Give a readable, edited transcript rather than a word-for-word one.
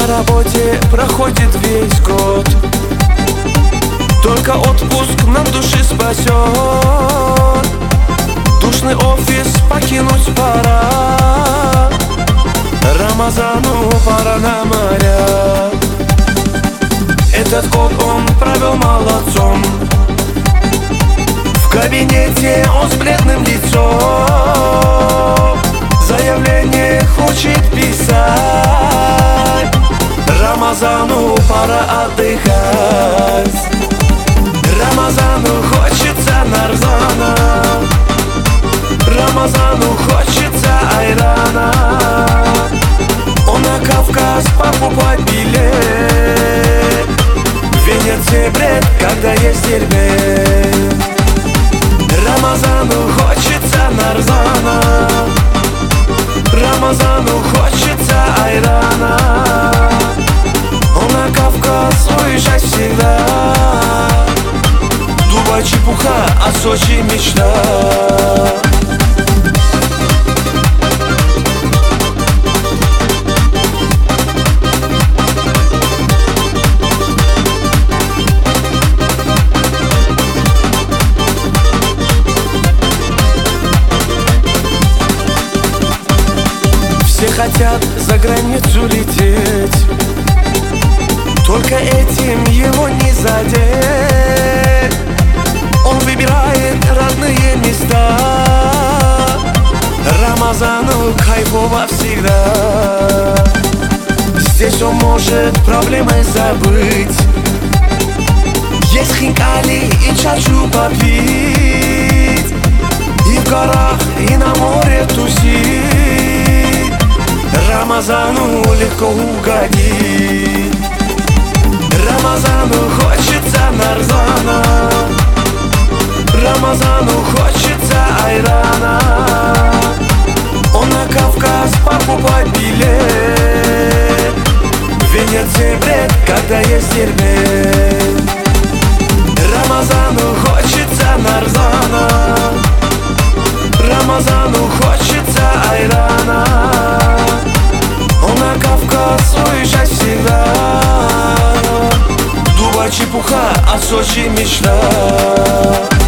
На работе проходит весь год, только отпуск нам души спасет. Душный офис покинуть пора, Рамазану пора на моря. Этот год он провел молодцом, в кабинете он с бледным лицом. Заявление хочет писать, Рамазану пора отдыхать. Рамазану хочется нарзана, Рамазану хочется айрана. Он на Кавказ покупать билет, в Венеции бред, когда есть дербет. Рамазану хочется нарзана, Рамазану хочется айрана. Он на Кавказ уезжать всегда, Дубай чепуха, а Сочи мечта. Все хотят за границу лететь, только этим его не задеть. Он выбирает родные места, Рамазану кайфово всегда. Здесь он может проблемы забыть, есть хинкали и чачу попить, и в горах, и на море тусить. Рамазану легко угодить. Рамазану хочется нарзана, Рамазану хочется айрана. Он на Кавказ покупать билет, в Венеции бред, когда есть дербет. Рамазану хочется нарзана, Рамазану хочется айрана. Он на Кавказ уезжать всегда, Дубай чепуха, а Сочи мечта.